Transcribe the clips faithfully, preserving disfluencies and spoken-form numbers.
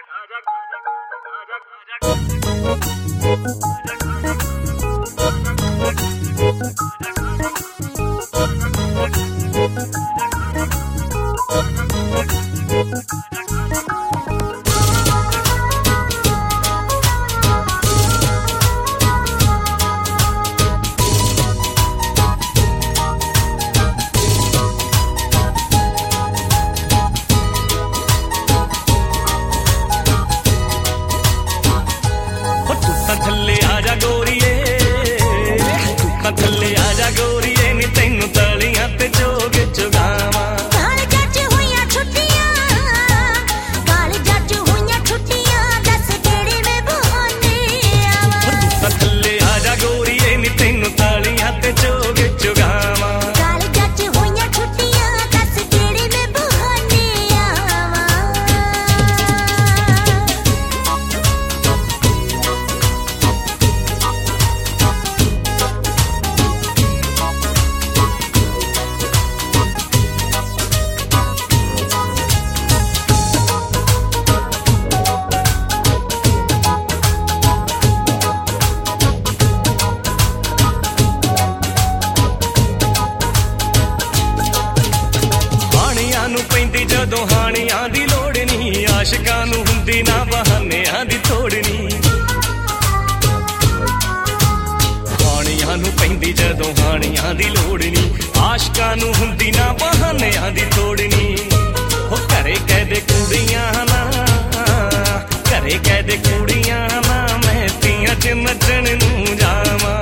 थल्ले आजा गोरीए थल्ले आजा गोरीए नी तैनू तालियां ते जोग चुगावां काल जज होइयां छुट्टियां काल जज होइयां छुट्टियां दस केड़े में बहाने आवां थल्ले आजा गोरीए नी तैनू तालियां ते जोग चुगावां काल जज होइयां छुट्टियां दस केड़े में बहाने आवां पैंदी जदों हानियां दी लोड़ नहीं आशिकां नूं हुंदी ना बहानियां दी थोड़ नहीं हानियां नूं पैंदी जदों हानियां दी लोड़ नहीं आशिकां नूं हुंदी ना बहानियां दी थोड़ नहीं हो घरे कहदे कुड़ियां ना घरे कहदे कुड़ियां ना मैं तियां च नच्चण नूं जावां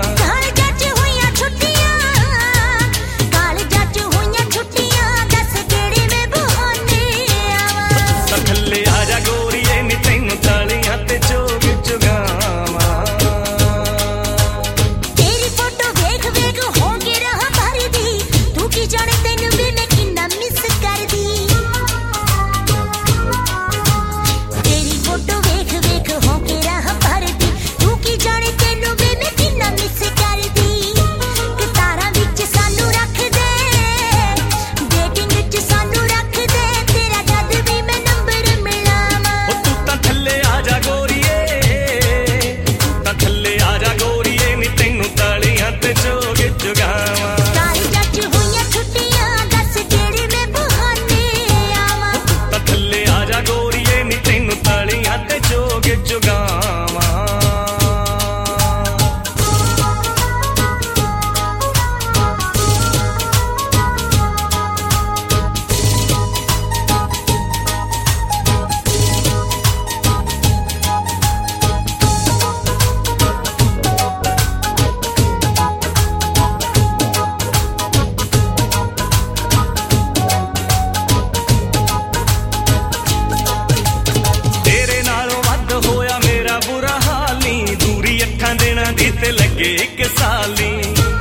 ते लगे एक साली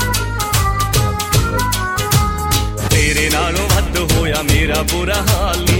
तेरे नालों वध होया मेरा बुरा हाल।